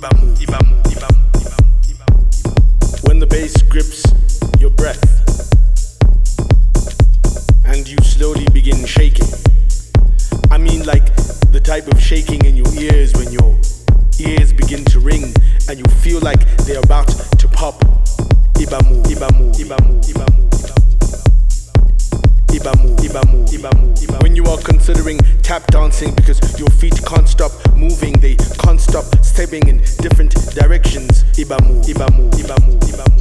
When the bass grips your breath and you slowly begin shaking, I mean like the type of shaking in your ears when your ears begin to ring and you feel like they're about to pop. Ibamu, Ibamu, Ibamu, Ibamu, Ibamu, Ibamu, Ibamu. When you are considering tap dancing because your feet can't stop moving, they can't stop stepping in different directions. Ibamu, Ibamu, Ibamu, Ibamu,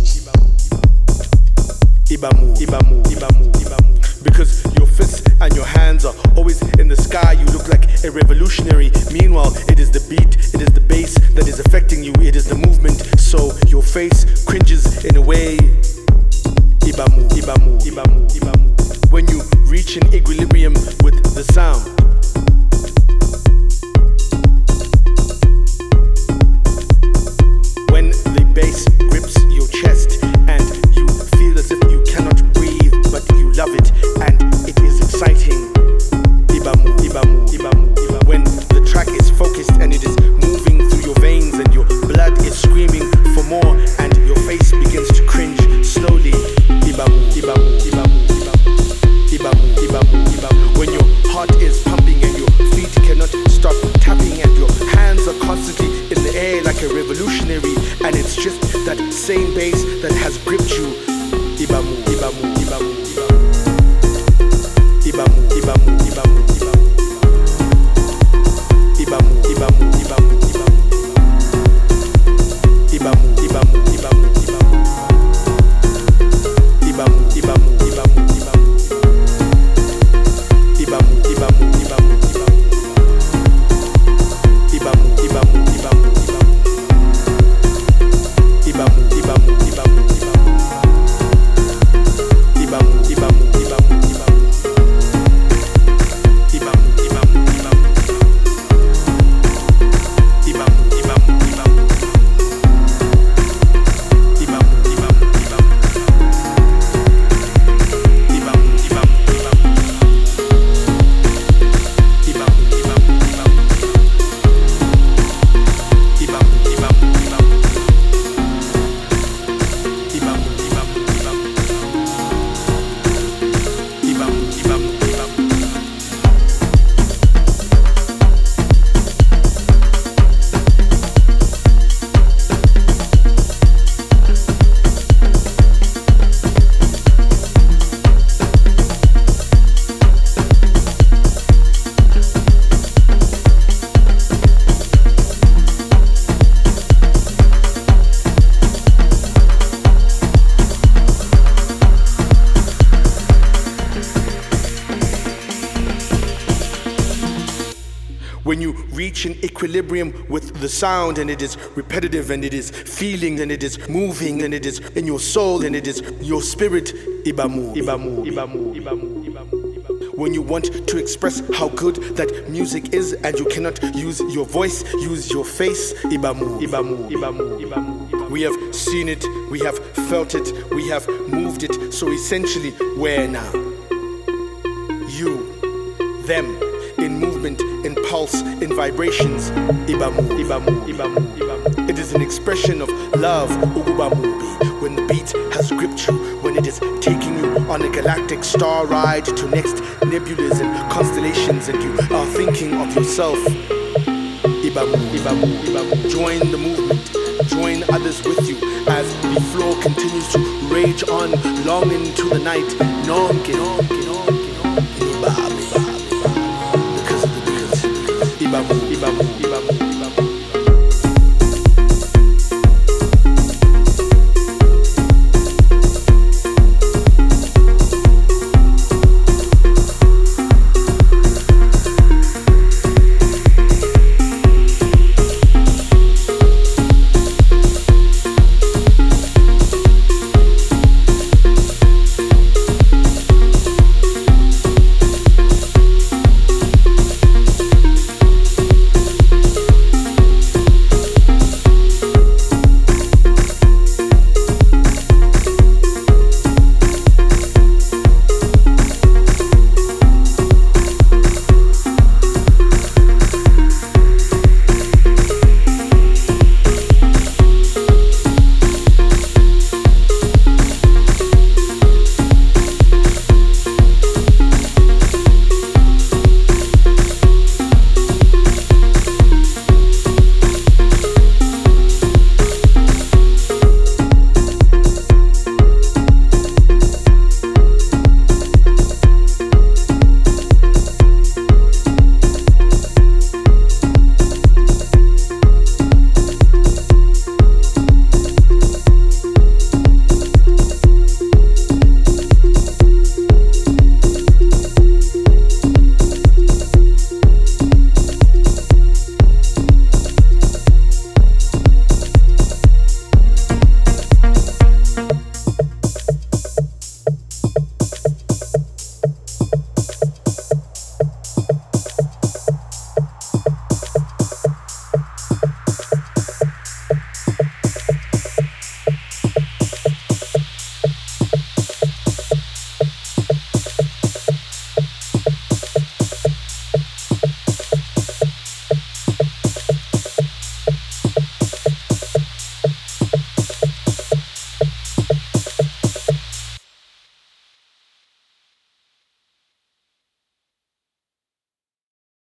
Ibamu, Ibamu, Ibamu, Ibamu. Because your fists and your hands are always in the sky, you look like a revolutionary. Meanwhile, it is the beat, it is the bass that is affecting you, it is the movement. So your face cringes in a way. Ibamu, Ibamu, Ibamu, Ibamu. When you reach an equilibrium with the sound. When the bass grips your chest and you feel as if you cannot breathe, but you love it and it is exciting. Ibamu, Ibamu, Ibamu, Ibamu. When the track is focused and it is moving through your veins and your blood is screaming for more and your face begins to cringe slowly. Ibamu, Ibamu, Ibamu, Ibamu, Ibamu, Ibamu. When your heart is pumping and your feet cannot stop tapping and your hands are constantly in the air like a revolutionary, and it's just that same bass that has gripped you. Ibamu, Ibamu, Ibamu, Ibamu, Ibamu, Ibamu, Ibamu, Ibamu, Ibamu, Ibamu, Ibamu, Ibamu, Ibamu, Ibamu, Ibamu, Ibamu, Ibamu, Ibamu, Ibamu. Ibamu, Ibamu, Ibamu, Ibamu, Ibamu, Ibamu, Ibamu, Ibamu, Ibamu, Ibamu, Ibamu, Ibamu, Ibamu, when you reach an equilibrium with the sound and it is repetitive and it is feeling and it is moving and it is in your soul and it is your spirit. Ibamu, Ibamu, Ibamu, Ibamu, Ibamu. When you want to express how good that music is and you cannot use your voice, use your face. Ibamu, Ibamu, Ibamu, Ibamu. We have seen it, we have felt it, we have moved it. So essentially, where now? You, them, in movement, in pulse, in vibrations. Ibamu, Ibamu, Ibamu, Ibamu. It is an expression of love, Ugubamubi. When the beat has gripped you, when it is taking you on a galactic star ride to next nebulas and constellations, and you are thinking of yourself. Ibamu, Ibamu, Ibamu. Join the movement, join others with you as the floor continues to rage on long into the night. Nonke, nonke, nonke, nonke, Ibamu. Ibamu, Ibamu, Ibamu.